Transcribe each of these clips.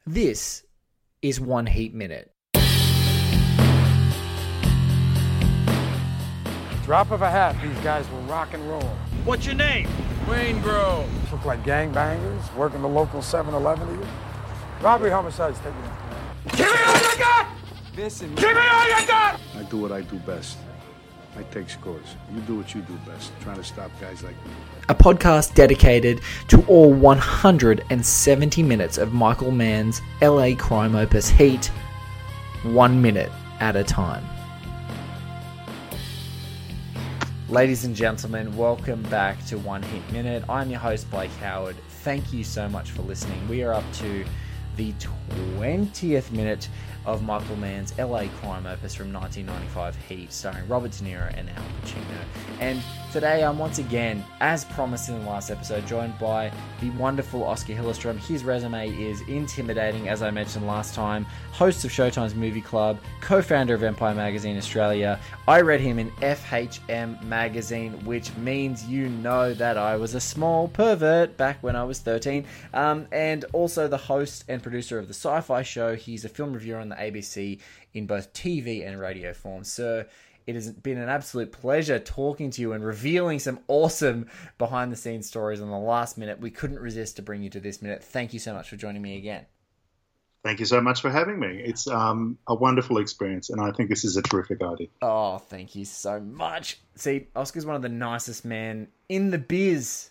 This is One Heat Minute. Drop of a hat, these guys will rock and roll. What's your name? Wayne Grove. Look like gangbangers, working the local 7-Eleven to you. Robbery, homicides, take me. Give me all you got! Listen, Give me all you got! I do what I do best. I take scores. You do what you do best, trying to stop guys like me. A podcast dedicated to all 170 minutes of Michael Mann's LA crime opus Heat, 1 minute at a time. Ladies and gentlemen, welcome back to One Heat Minute. I'm your host, Blake Howard. Thank you so much for listening. We are up to the 20th minute of Michael Mann's LA crime opus from 1995, Heat, starring Robert De Niro and Al Pacino. And today I'm once again, as promised in the last episode, joined by the wonderful Oscar Hillestrom. His resume is intimidating, as I mentioned last time. Host of Showtime's Movie Club, co-founder of Empire Magazine Australia. I read him in FHM Magazine, which means you know that I was a small pervert back when I was 13. And also the host and producer of the Sci-Fi Show. He's a film reviewer on the ABC in both TV and radio form. Sir, it has been an absolute pleasure talking to you and revealing some awesome behind-the-scenes stories on the last minute. We couldn't resist to bring you to this minute. Thank you so much for joining me again. Thank you so much for having me. It's a wonderful experience, and I think this is a terrific idea. Oh, thank you so much. See, Oscar's one of the nicest men in the biz.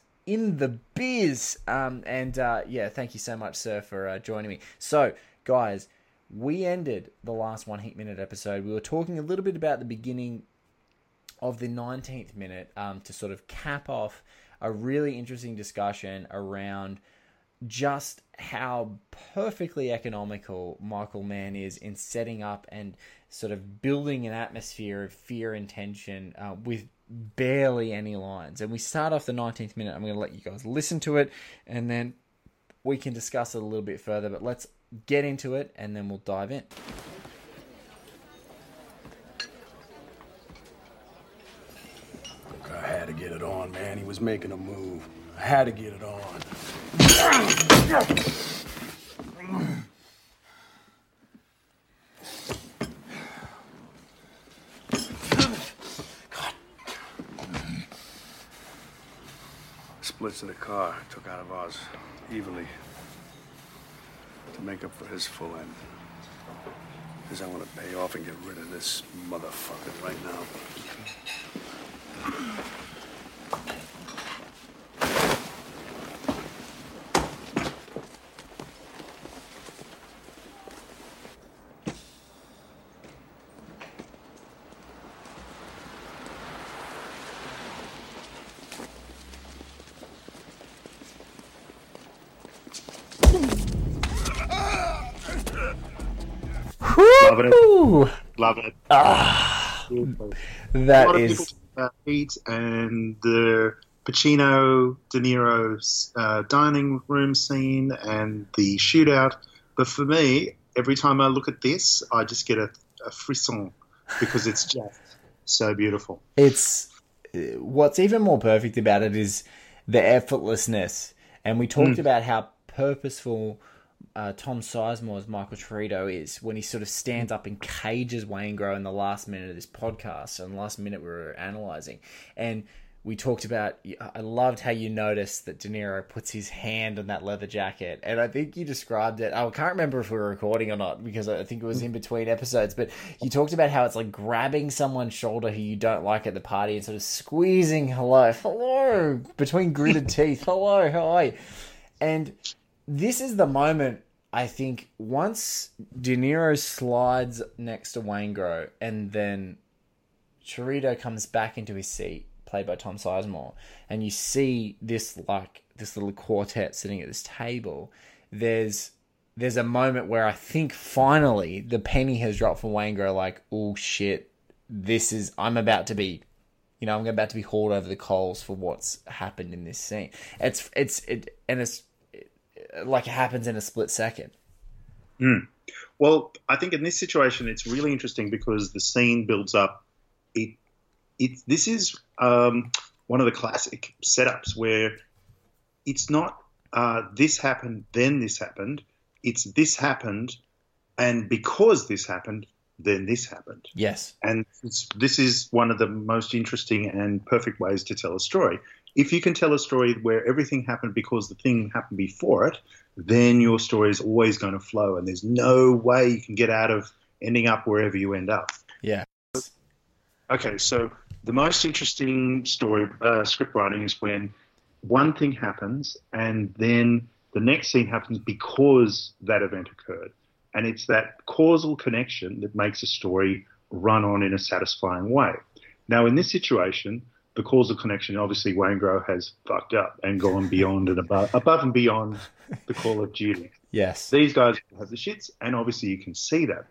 Yeah, thank you so much, sir, for joining me. So, guys, we ended the last One Heat Minute episode. We were talking a little bit about the beginning of the 19th minute to sort of cap off a really interesting discussion around just how perfectly economical Michael Mann is in setting up and sort of building an atmosphere of fear and tension with barely any lines. And we start off the 19th minute. I'm going to let you guys listen to it, and then we can discuss it a little bit further. But let's get into it, and then we'll dive in. I had to get it on, man. He was making a move. I had to get it on. Splits in the car took out of ours evenly to make up for his full end. Because I want to pay off and get rid of this motherfucker right now. Love it. That a lot is... of people talk about Heat and the Pacino, De Niro's dining room scene and the shootout. But for me, every time I look at this, I just get a frisson because it's just so beautiful. It's what's even more perfect about it is the effortlessness. And we talked about how purposeful Tom Sizemore's Michael Cheritto is when he sort of stands up and cages Waingro in the last minute of this podcast and the last minute we were analysing. And we talked about, I loved how you noticed that De Niro puts his hand on that leather jacket. And I think you described it, I can't remember if we were recording or not because I think it was in between episodes, but you talked about how it's like grabbing someone's shoulder who you don't like at the party and sort of squeezing hello, between gritted teeth, hello, hi. And this is the moment, I think, once De Niro slides next to Waingro and then Cheritto comes back into his seat, played by Tom Sizemore, and you see this little quartet sitting at this table, there's a moment where I think finally the penny has dropped for Waingro, like, oh shit, I'm about to be hauled over the coals for what's happened in this scene. It's like it happens in a split second. Well, I think in this situation, it's really interesting because the scene builds up. This is one of the classic setups where it's not this happened, then this happened. It's this happened, and because this happened, then this happened. Yes. And this is one of the most interesting and perfect ways to tell a story. If you can tell a story where everything happened because the thing happened before it, then your story is always going to flow, and there's no way you can get out of ending up wherever you end up. Yeah. Okay, so the most interesting story script writing is when one thing happens and then the next scene happens because that event occurred. And it's that causal connection that makes a story run on in a satisfying way. Now, in this situation, the causal connection, obviously, Waingro has fucked up and gone beyond and above and beyond the call of duty. Yes. These guys have the shits, and obviously you can see that.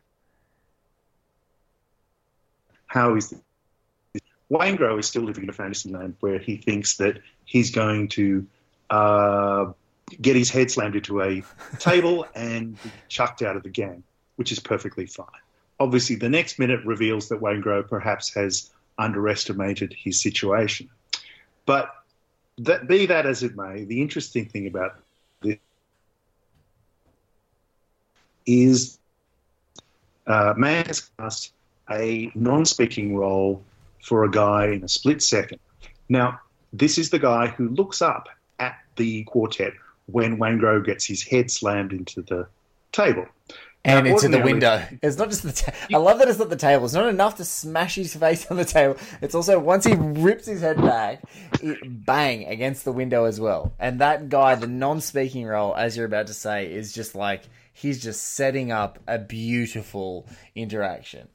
How is this? Waingro is still living in a fantasy land where he thinks that he's going to get his head slammed into a table and be chucked out of the gang, which is perfectly fine. Obviously, the next minute reveals that Waingro perhaps has underestimated his situation. But be that as it may, the interesting thing about this is Mann has cast a non-speaking role for a guy in a split second. Now, this is the guy who looks up at the quartet when Waingro gets his head slammed into the table. And into the window. It's not just the I love that it's not the table. It's not enough to smash his face on the table. It's also, once he rips his head back, bang, against the window as well. And that guy, the non-speaking role, as you're about to say, is just like, he's just setting up a beautiful interaction.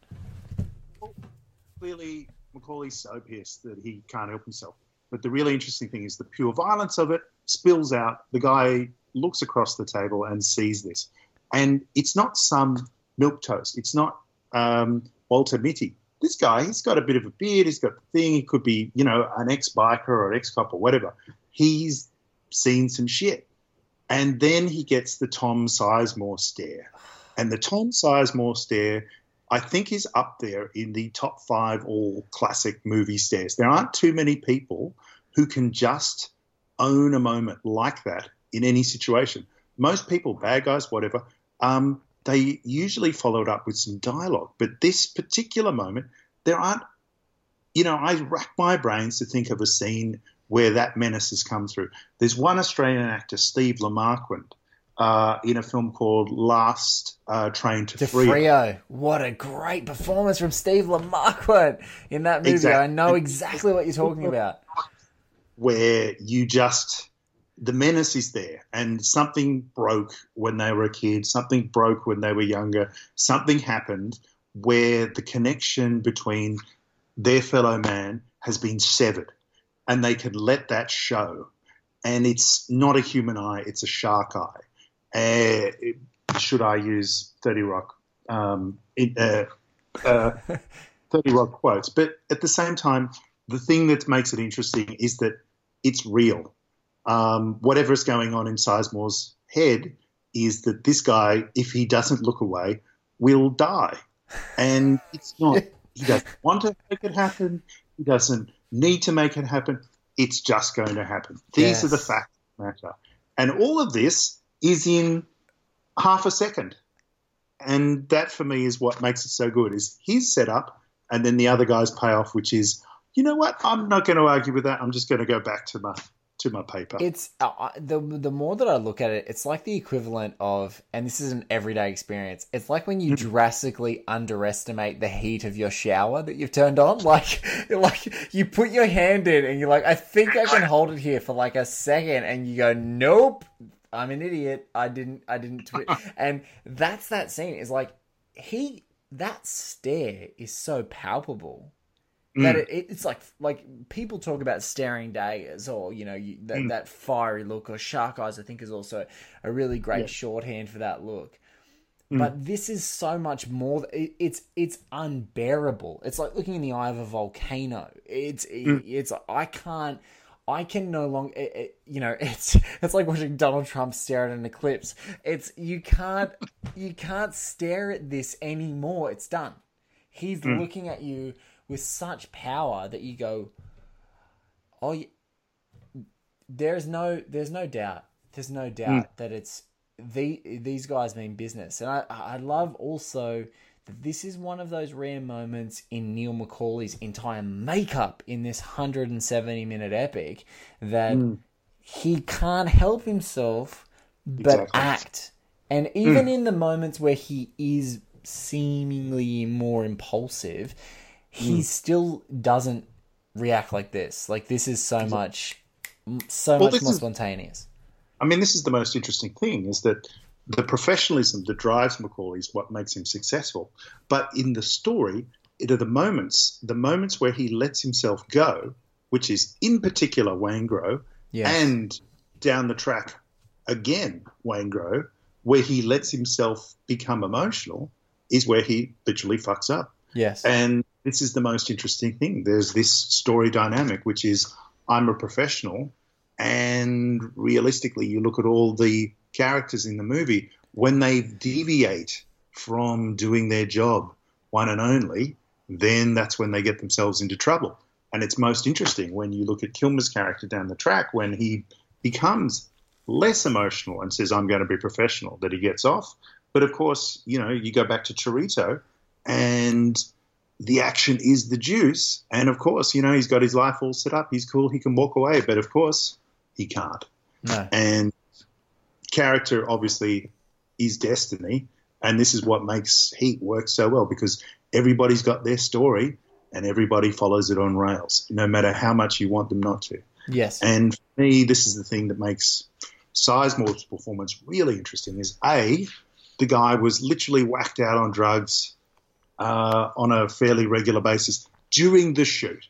Clearly, Macaulay's so pissed that he can't help himself. But the really interesting thing is the pure violence of it spills out. The guy looks across the table and sees this. And it's not some milquetoast. It's not Walter Mitty. This guy, he's got a bit of a beard. He's got the thing. He could be, an ex-biker or an ex-cop or whatever. He's seen some shit. And then he gets the Tom Sizemore stare. And the Tom Sizemore stare, I think, is up there in the top 5 all classic movie stares. There aren't too many people who can just own a moment like that in any situation. Most people, bad guys, whatever, they usually follow it up with some dialogue. But this particular moment, there aren't, I rack my brains to think of a scene where that menace has come through. There's one Australian actor, Steve Lamarquand, in a film called Last Train to Freo. What a great performance from Steve Lamarquand in that movie. Exactly. I know exactly what you're talking about. Where the menace is there, and something broke when they were a kid, something broke when they were younger, something happened where the connection between their fellow man has been severed, and they can let that show. And it's not a human eye, it's a shark eye. Should I use 30 Rock 30 Rock quotes? But at the same time, the thing that makes it interesting is that it's real. Whatever is going on in Sizemore's head is that this guy, if he doesn't look away, will die. And it's not, he doesn't want to make it happen. He doesn't need to make it happen. It's just going to happen. These are the facts that matter. And all of this is in half a second. And that, for me, is what makes it so good, is his setup and then the other guy's payoff, which is, you know what, I'm not going to argue with that. I'm just going to go back to my paper. It's the more that I look at it, it's like the equivalent of, and this is an everyday experience, it's like when you drastically underestimate the heat of your shower that you've turned on. Like you put your hand in and you're like, I think I can hold it here for like a second, and you go, nope, I'm an idiot. I didn't and that's that scene. Is like that stare is so palpable. That it's like people talk about staring daggers, or that fiery look, or shark eyes. I think is also a really great shorthand for that look. But this is so much more. It's unbearable. It's like looking in the eye of a volcano. It's I can no longer. It's like watching Donald Trump stare at an eclipse. You can't stare at this anymore. It's done. He's looking at you with such power that you go, oh, there's no doubt. There's no doubt that these guys mean business. And I love also that this is one of those rare moments in Neil McCauley's entire makeup in this 170-minute epic that he can't help himself but act. And even in the moments where he is seemingly more impulsive, he still doesn't react like this. Like, this is so much more spontaneous. I mean, this is the most interesting thing, is that the professionalism that drives Macaulay is what makes him successful. But in the story, it are the moments where he lets himself go, which is in particular Waingro, and down the track again Waingro, where he lets himself become emotional, is where he literally fucks up. Yes. And this is the most interesting thing. There's this story dynamic, which is I'm a professional, and realistically, you look at all the characters in the movie, when they deviate from doing their job, one and only, then that's when they get themselves into trouble. And it's most interesting when you look at Kilmer's character down the track, when he becomes less emotional and says, I'm going to be professional, that he gets off. But of course, you know, you go back to Chorito and the action is the juice. And of course, you know, he's got his life all set up. He's cool. He can walk away. But of course, he can't. No. And character obviously is destiny. And this is what makes Heat work so well, because everybody's got their story and everybody follows it on rails, no matter how much you want them not to. Yes. And for me, this is the thing that makes Sizemore's performance really interesting, is A, the guy was literally whacked out on drugs on a fairly regular basis during the shoot.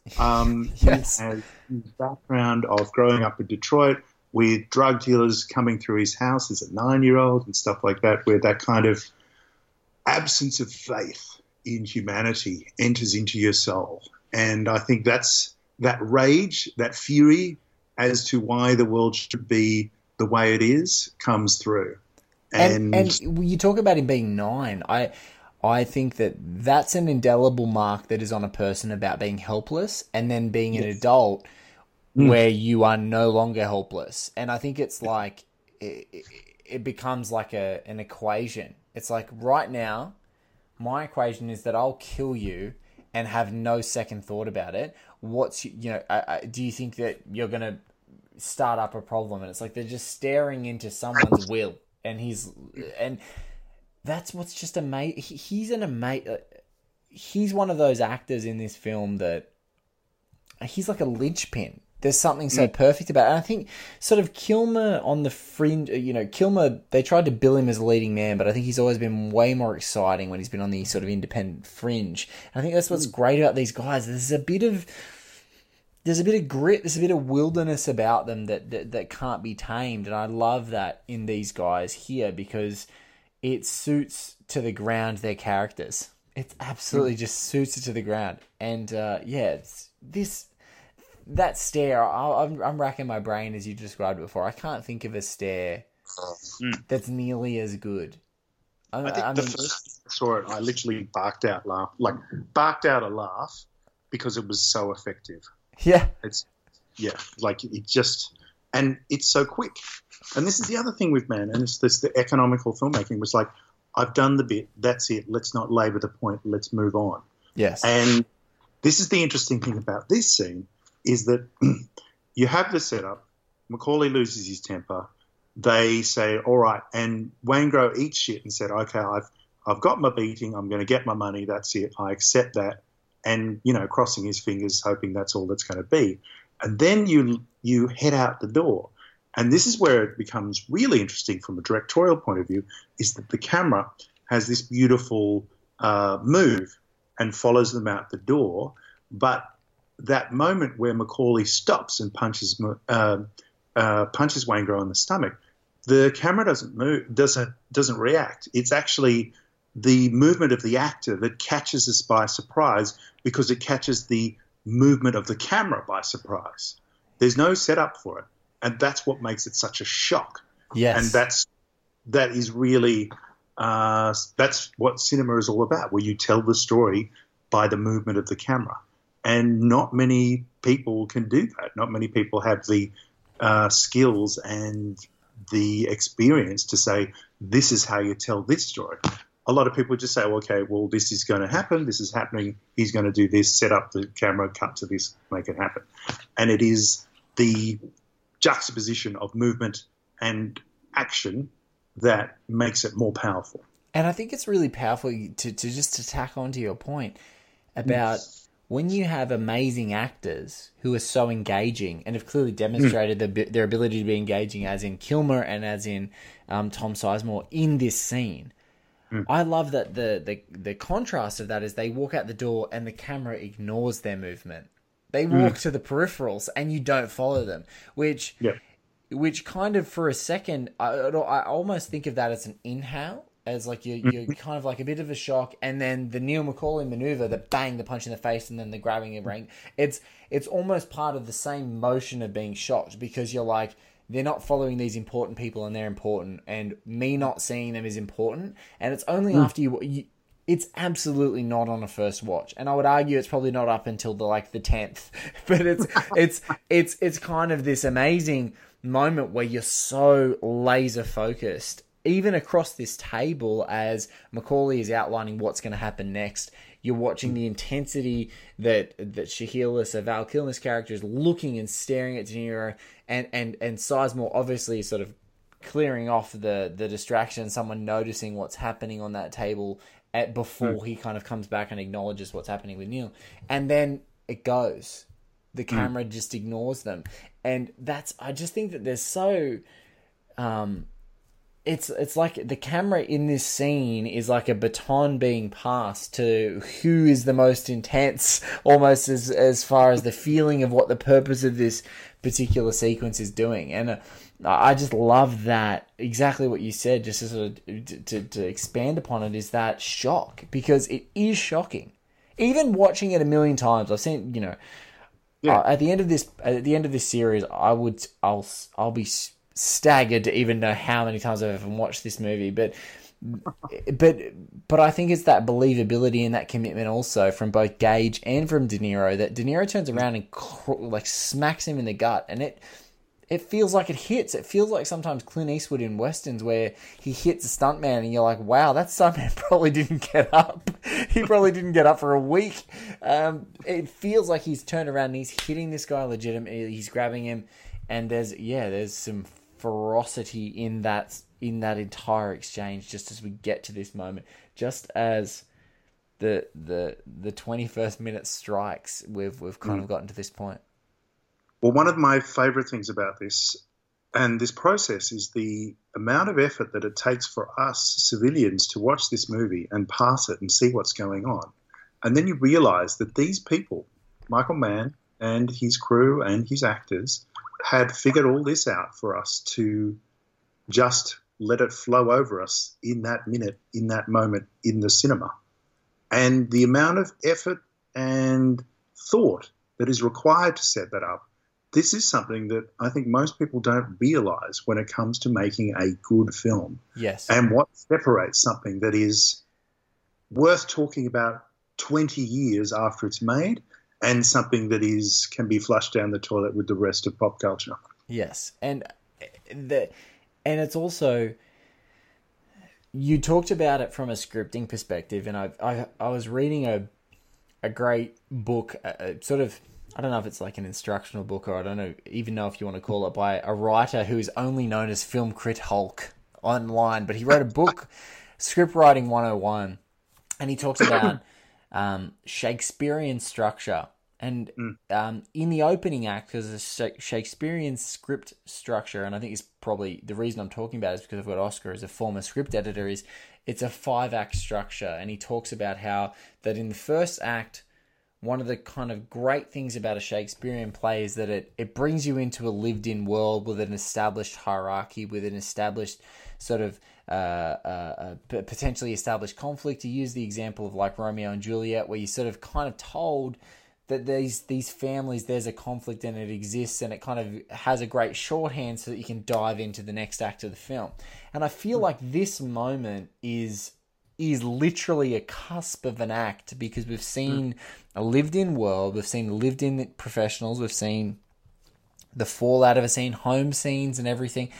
Yes. He has his background of growing up in Detroit with drug dealers coming through his house as a 9-year-old and stuff like that, where that kind of absence of faith in humanity enters into your soul. And I think that's that rage, that fury as to why the world should be the way it is comes through. And you talk about him being 9. I think that's an indelible mark that is on a person about being helpless and then being an adult where you are no longer helpless. And I think it's like it becomes like an equation. It's like, right now, my equation is that I'll kill you and have no second thought about it. Do you think that you're going to start up a problem? And it's like they're just staring into someone's will. And that's what's just amazing. He's one of those actors in this film that he's like a linchpin. There's something so perfect about it. And I think sort of Kilmer on the fringe, Kilmer, they tried to bill him as a leading man, but I think he's always been way more exciting when he's been on the sort of independent fringe. And I think that's what's great about these guys. There's a bit of grit, there's a bit of wilderness about them that can't be tamed. And I love that in these guys here, because it suits to the ground their characters. It absolutely just suits it to the ground. And it's this... That stare, I'm racking my brain as you described it before. I can't think of a stare that's nearly as good. I think the first time I saw it, I literally barked out a laugh because it was so effective. Yeah. It's so quick. And this is the other thing with Man, and it's this, the economical filmmaking was like, I've done the bit, that's it, let's not labour the point, let's move on. Yes. And this is the interesting thing about this scene, is that you have the setup, Macaulay loses his temper, they say, all right, and Waingro eats shit and said, okay, I've got my beating, I'm going to get my money, that's it, I accept that, and, crossing his fingers, hoping that's all that's going to be. And then you head out the door. And this is where it becomes really interesting from a directorial point of view, is that the camera has this beautiful move and follows them out the door, but that moment where Macaulay stops and punches Waingro in the stomach, the camera doesn't move, doesn't react. It's actually the movement of the actor that catches us by surprise, because it catches the movement of the camera by surprise. There's no setup for it, and that's what makes it such a shock. Yes, and that is really that's what cinema is all about, where you tell the story by the movement of the camera. And not many people can do that. Not many people have the skills and the experience to say, this is how you tell this story. A lot of people just say, well, okay, well, this is going to happen. This is happening. He's going to do this, set up the camera, cut to this, make it happen. And it is the juxtaposition of movement and action that makes it more powerful. And I think it's really powerful to tack on to your point about when you have amazing actors who are so engaging and have clearly demonstrated their ability to be engaging, as in Kilmer and as in Tom Sizemore in this scene. I love that the contrast of that is they walk out the door and the camera ignores their movement. They walk to the peripherals and you don't follow them, which kind of for a second, I almost think of that as an inhale, as like you're kind of like a bit of a shock, and then the Neil McCauley maneuver, the bang, the punch in the face, and then the grabbing and ring. It's almost part of the same motion of being shocked, because you're like, they're not following these important people and they're important, and me not seeing them is important. And it's only after you it's absolutely not on a first watch. And I would argue it's probably not up until the 10th, but it's kind of this amazing moment where you're so laser focused, even across this table, as McCauley is outlining what's going to happen next. You're watching the intensity that Shahila, so Val Kilmer's character, is looking and staring at De Niro, and Sizemore obviously is sort of clearing off the distraction, someone noticing what's happening on that table before he kind of comes back and acknowledges what's happening with Neil. And then it goes. The camera just ignores them. And I just think that there's so... It's like the camera in this scene is like a baton being passed to who is the most intense, almost as far as the feeling of what the purpose of this particular sequence is doing. And I just love that, exactly what you said, just to sort of to expand upon it, is that shock, because it is shocking. Even watching it a million times, I've seen, at the end of this series, I'll be staggered to even know how many times I've ever watched this movie, but I think it's that believability and that commitment also from both Gage and from De Niro, that De Niro turns around and smacks him in the gut, and it feels like it hits. It feels like sometimes Clint Eastwood in westerns where he hits a stuntman and you're like, wow, that stuntman probably didn't get up. He probably didn't get up for a week. It feels like he's turned around and he's hitting this guy legitimately. He's grabbing him, and there's some ferocity in that entire exchange, just as we get to this moment, just as the 21st minute strikes, we've kind of gotten to this point. Well, one of my favorite things about this and this process is the amount of effort that it takes for us civilians to watch this movie and pass it and see what's going on. And then you realize that these people, Michael Mann and his crew and his actors, had figured all this out for us to just let it flow over us in that minute, in that moment, in the cinema. And the amount of effort and thought that is required to set that up, this is something that I think most people don't realize when it comes to making a good film. Yes. And what separates something that is worth talking about 20 years after it's made, and something that can be flushed down the toilet with the rest of pop culture. Yes, and it's also, you talked about it from a scripting perspective, and I was reading a great book, sort of, I don't know if it's like an instructional book, or I don't even know if you want to call it, by a writer who is only known as Film Crit Hulk online, but he wrote a book, Script Writing 101, and he talks about Shakespearean structure. And in the opening act, because the Shakespearean script structure, and I think it's probably the reason I'm talking about it is because I've got Oscar as a former script editor, is it's a 5-act structure. And he talks about how that in the first act, one of the kind of great things about a Shakespearean play is that it brings you into a lived-in world with an established hierarchy, with an established sort of potentially established conflict. To use the example of like Romeo and Juliet, where you sort of kind of told that these families, there's a conflict and it exists, and it kind of has a great shorthand so that you can dive into the next act of the film. And I feel like this moment is literally a cusp of an act, because we've seen a lived-in world, we've seen lived-in professionals, we've seen the fallout of a scene, home scenes and everything.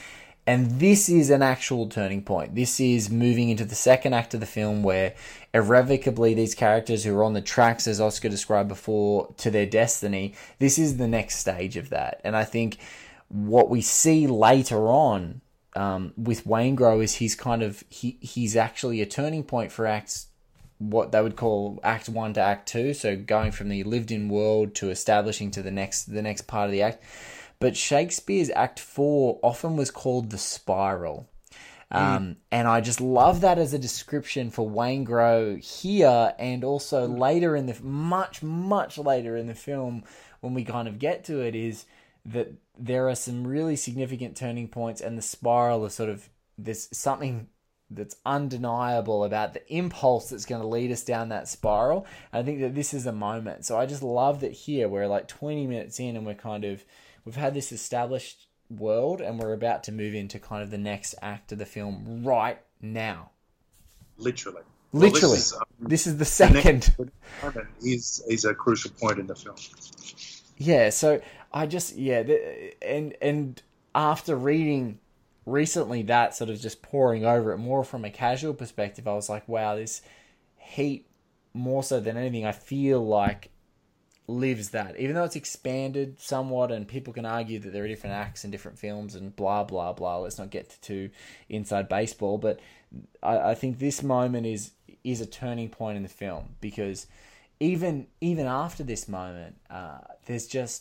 And this is an actual turning point. This is moving into the second act of the film where irrevocably these characters who are on the tracks, as Oscar described before, to their destiny, this is the next stage of that. And I think what we see later on with Waingro is he's actually a turning point for what they would call Act 1 to Act 2, so going from the lived-in world to establishing to the next part of the act. But Shakespeare's Act 4 often was called the spiral. And I just love that as a description for Waingro here, and also later in the much later in the film when we kind of get to it, is that there are some really significant turning points, and the spiral of sort of there's something that's undeniable about the impulse that's going to lead us down that spiral. And I think that this is a moment. So I just love that here we're like 20 minutes in and we've had this established world and we're about to move into kind of the next act of the film right now. Literally. This is the second. Is a crucial point in the film. Yeah, so I just, and after reading recently that, sort of just poring over it more from a casual perspective, I was like, wow, this Heat, more so than anything, I feel like lives that. Even though it's expanded somewhat and people can argue that there are different acts and different films and blah, blah, blah. Let's not get too inside baseball. But I think this moment is a turning point in the film, because even after this moment, there's just...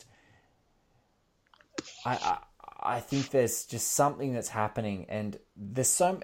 I think there's just something that's happening, and there's so...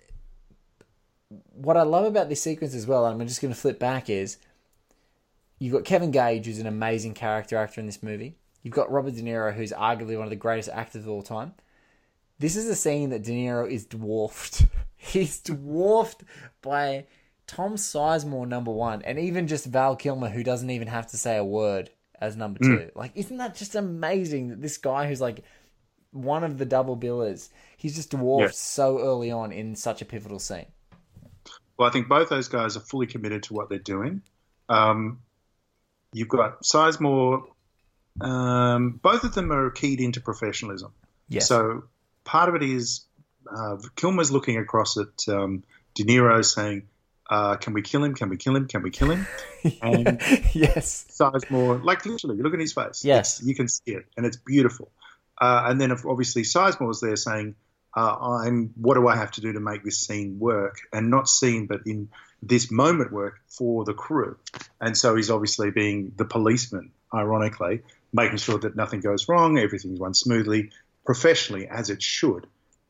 What I love about this sequence as well, and I'm just going to flip back, is you've got Kevin Gage, who's an amazing character actor in this movie. You've got Robert De Niro, who's arguably one of the greatest actors of all time. This is a scene that De Niro is dwarfed. He's dwarfed by Tom Sizemore, number one, and even just Val Kilmer, who doesn't even have to say a word, as number two. Like, isn't that just amazing that this guy who's like one of the double billers, he's just dwarfed so early on in such a pivotal scene? Well, I think both those guys are fully committed to what they're doing. You've got Sizemore. Both of them are keyed into professionalism. Yes. So part of it is Kilmer's looking across at De Niro saying, can we kill him? Can we kill him? Can we kill him? And yes. Sizemore, like literally, look at his face. Yes. You can see it, and it's beautiful. And then obviously Sizemore's there saying, what do I have to do to make this scene work? And not scene, but in this moment work for the crew. And so he's obviously being the policeman, ironically, making sure that nothing goes wrong, everything runs smoothly, professionally, as it should.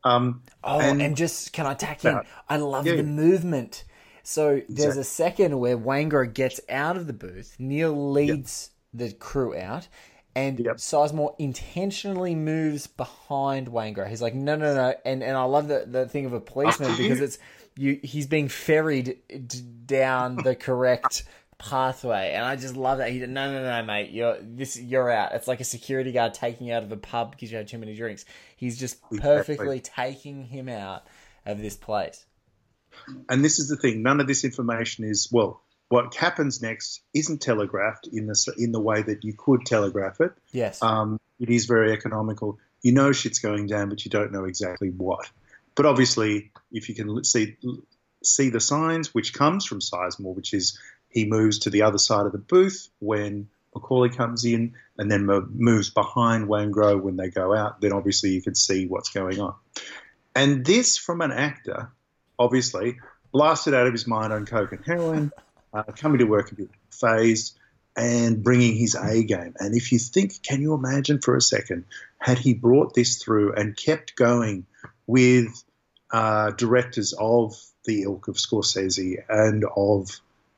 And just, can I tack in? I love the movement. So there's a second where Waingro gets out of the booth, Neil leads the crew out, and Sizemore intentionally moves behind Waingro. He's like, no. And I love the thing of a policeman, because he's being ferried down the correct pathway. And I just love that. He said, no, mate, you're out. It's like a security guard taking you out of a pub because you had too many drinks. He's just perfectly taking him out of this place. And this is the thing. None of this information is, what happens next isn't telegraphed in the way that you could telegraph it. Yes. It is very economical. You know shit's going down, but you don't know exactly what. But obviously, if you can see the signs, which comes from Sizemore, which is he moves to the other side of the booth when Macaulay comes in, and then moves behind Waingro when they go out, then obviously you can see what's going on. And this, from an actor, obviously, blasted out of his mind on coke and heroin, coming to work a bit phased, and bringing his A game. And if you think, can you imagine for a second, had he brought this through and kept going with directors of the ilk of Scorsese and of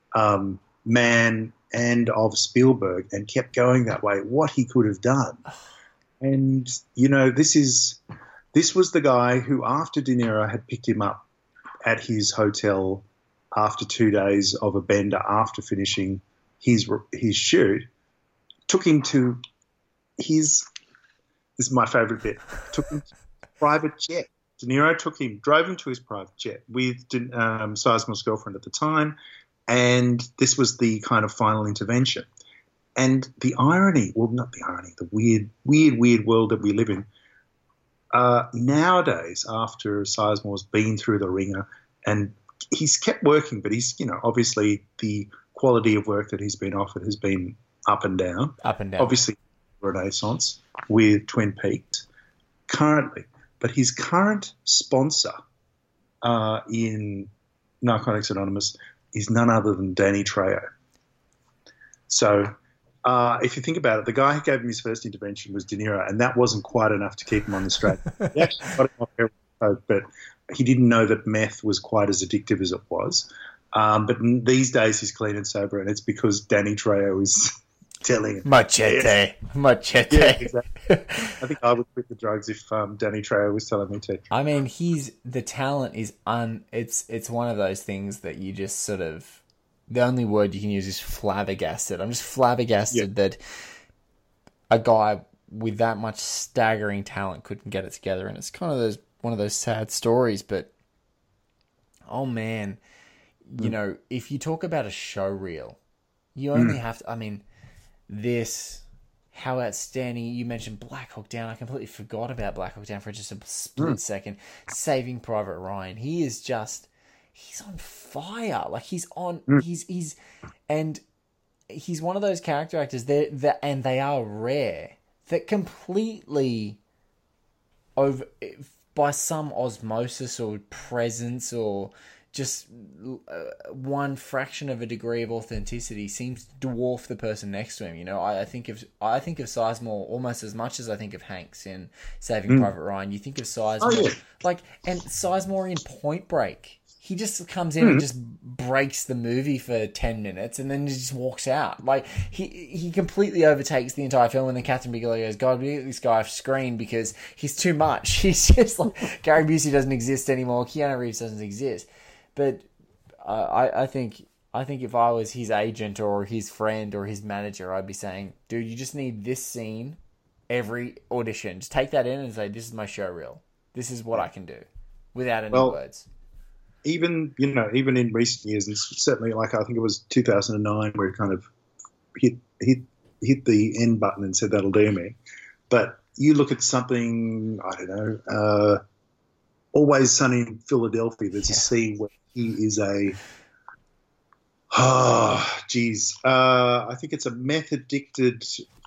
Mann and of Spielberg, and kept going that way, what he could have done. And, this was the guy who, after De Niro had picked him up at his hotel after 2 days of a bender after finishing his shoot, took him to this is my favourite bit, took him to a private jet. De Niro drove him to his private jet with Sizemore's girlfriend at the time, and this was the kind of final intervention. And the irony, well, not the irony, the weird world that we live in, Nowadays, after Sizemore's been through the ringer, and he's kept working, but he's, obviously the quality of work that he's been offered has been up and down. Up and down. Obviously, Renaissance with Twin Peaks currently, but his current sponsor in Narcotics Anonymous is none other than Danny Trejo. So if you think about it, the guy who gave him his first intervention was De Niro, and that wasn't quite enough to keep him on the straight. He actually got him off heroin, but he didn't know that meth was quite as addictive as it was. But these days he's clean and sober, and it's because Danny Trejo is telling him. Machete. Yeah, exactly. I think I would quit the drugs if Danny Trejo was telling me to. I mean, the talent is it's one of those things that you just sort of, the only word you can use is flabbergasted. I'm just flabbergasted that a guy with that much staggering talent couldn't get it together, and it's kind of one of those sad stories. But oh man, if you talk about a show reel, you only have to. I mean, how outstanding. You mentioned Black Hawk Down. I completely forgot about Black Hawk Down for just a split second. Saving Private Ryan. He's on fire. Like he's one of those character actors and they are rare, that completely over by some osmosis or presence or just one fraction of a degree of authenticity seems to dwarf the person next to him. I think of Sizemore almost as much as I think of Hanks in Saving Private Ryan. You think of Sizemore and Sizemore in Point Break. He just comes in and just breaks the movie for 10 minutes and then he just walks out. Like, he completely overtakes the entire film, and then Catherine Bigelow goes, God, we get this guy off screen because he's too much. He's just like, Gary Busey doesn't exist anymore, Keanu Reeves doesn't exist. But I think if I was his agent or his friend or his manager, I'd be saying, dude, you just need this scene every audition. Just take that in and say, this is my show reel. This is what I can do without any words. Even in recent years, and certainly like I think it was 2009 where he kind of hit the end button and said that'll do me. But you look at something, I don't know, Always Sunny in Philadelphia. There's a scene where he is I think it's a meth addicted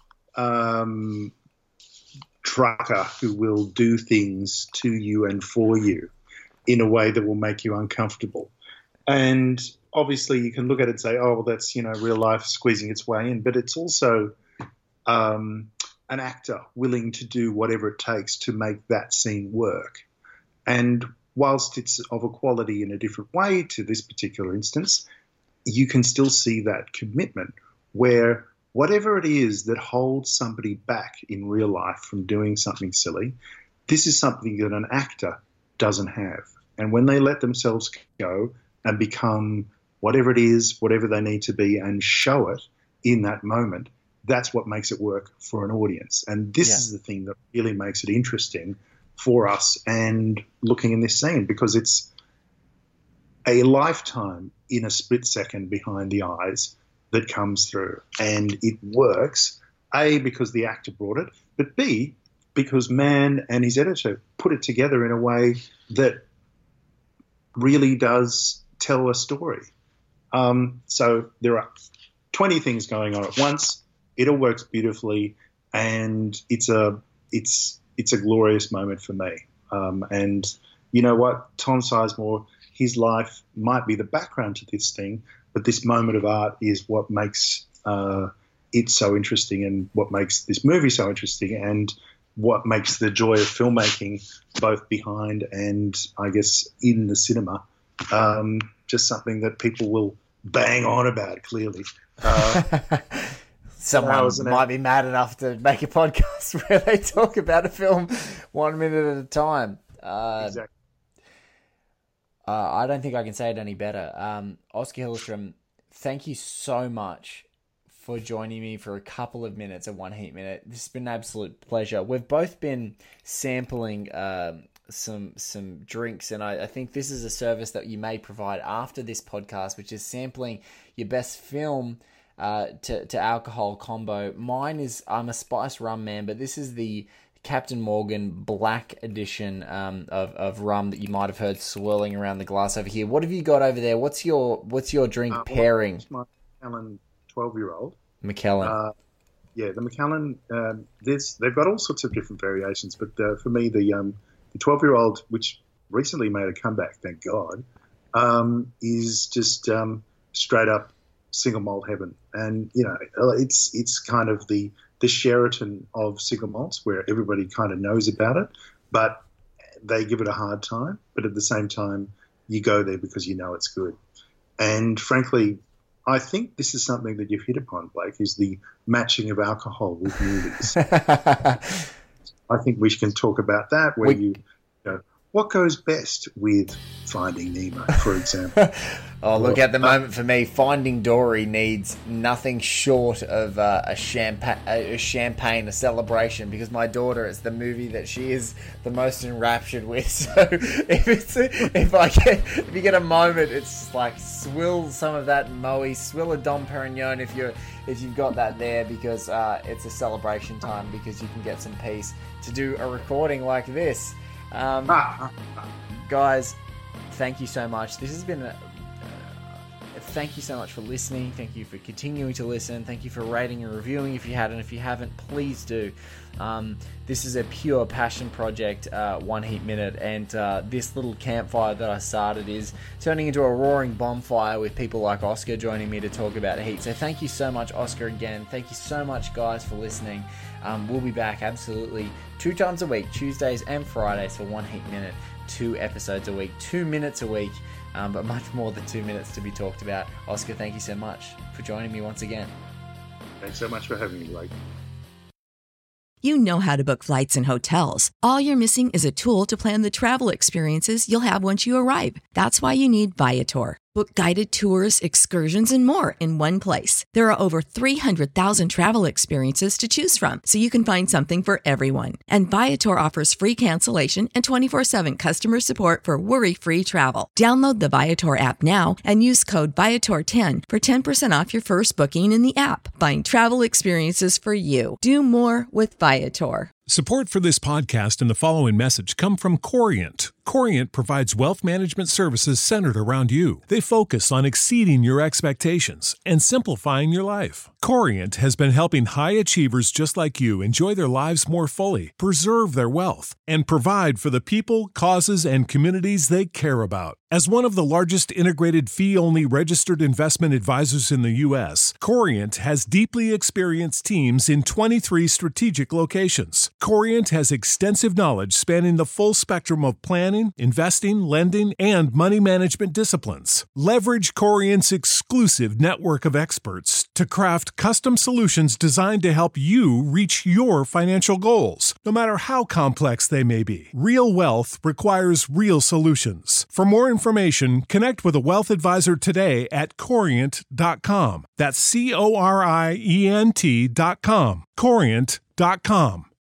trucker who will do things to you and for you in a way that will make you uncomfortable. And obviously you can look at it and say, oh, well, that's, real life squeezing its way in. But it's also an actor willing to do whatever it takes to make that scene work. And whilst it's of a quality in a different way to this particular instance, you can still see that commitment where whatever it is that holds somebody back in real life from doing something silly, this is something that an actor doesn't have. And when they let themselves go and become whatever it is, whatever they need to be, and show it in that moment, that's what makes it work for an audience. And this is the thing that really makes it interesting for us and looking in this scene, because it's a lifetime in a split second behind the eyes that comes through. And it works, A, because the actor brought it, but B, because Mann and his editor put it together in a way that really does tell a story. So there are 20 things going on at once. It all works beautifully, and it's a glorious moment for me. And you know what? Tom Sizemore, his life might be the background to this thing, but this moment of art is what makes it so interesting, and what makes this movie so interesting, and what makes the joy of filmmaking, both behind and I guess in the cinema, just something that people will bang on about, clearly. Someone might be mad enough to make a podcast where they talk about a film 1 minute at a time. Exactly. I don't think I can say it any better. Oscar Hillstrom, thank you so much for joining me for a couple of minutes of One Heat Minute. This has been an absolute pleasure. We've both been sampling some drinks, and I think this is a service that you may provide after this podcast, which is sampling your best film to alcohol combo. Mine is, I'm a spice rum man, but this is the Captain Morgan Black Edition of rum that you might have heard swirling around the glass over here. What have you got over there? What's your drink pairing? It's my Macallan 12-year-old. Macallan. Yeah, the Macallan. They've got all sorts of different variations, but for me, the 12-year-old, which recently made a comeback, thank God, is just straight up single malt heaven. And it's kind of the Sheraton of single malts, where everybody kind of knows about it, but they give it a hard time. But at the same time, you go there because you know it's good. And frankly, I think this is something that you've hit upon, Blake, is the matching of alcohol with movies. I think we can talk about that, where what goes best with Finding Nemo, for example. Look, at the moment for me, Finding Dory needs nothing short of a champagne, a celebration, because my daughter, it's the movie that she is the most enraptured with. So if you get a moment, it's just like swill some of that Moe, swill a Dom Perignon if you've got that there, because it's a celebration time, because you can get some peace to do a recording like this. Guys, thank you so much. This has been thank you so much for listening. Thank you for continuing to listen. Thank you for rating and reviewing if you hadn't. If you haven't, please do. This is a pure passion project, One Heat Minute, and this little campfire that I started is turning into a roaring bonfire with people like Oscar joining me to talk about heat. So thank you so much, Oscar, again. Thank you so much, guys, for listening. We'll be back absolutely 2 times a week, Tuesdays and Fridays, for One Heat Minute. 2 episodes a week, 2 minutes a week, but much more than 2 minutes to be talked about. Oscar, thank you so much for joining me once again. Thanks so much for having me, Blake. You know how to book flights and hotels. All you're missing is a tool to plan the travel experiences you'll have once you arrive. That's why you need Viator. Book guided tours, excursions, and more in one place. There are over 300,000 travel experiences to choose from, so you can find something for everyone. And Viator offers free cancellation and 24/7 customer support for worry-free travel. Download the Viator app now and use code Viator10 for 10% off your first booking in the app. Find travel experiences for you. Do more with Viator. Support for this podcast and the following message come from Corient. Corient provides wealth management services centered around you. They focus on exceeding your expectations and simplifying your life. Corient has been helping high achievers just like you enjoy their lives more fully, preserve their wealth, and provide for the people, causes, and communities they care about. As one of the largest integrated fee-only registered investment advisors in the U.S., Corient has deeply experienced teams in 23 strategic locations. Corient has extensive knowledge spanning the full spectrum of planning, investing, lending, and money management disciplines. Leverage Corient's exclusive network of experts to craft custom solutions designed to help you reach your financial goals, no matter how complex they may be. Real wealth requires real solutions. For more information, connect with a wealth advisor today at Corient.com. That's Corient.com. Corient.com.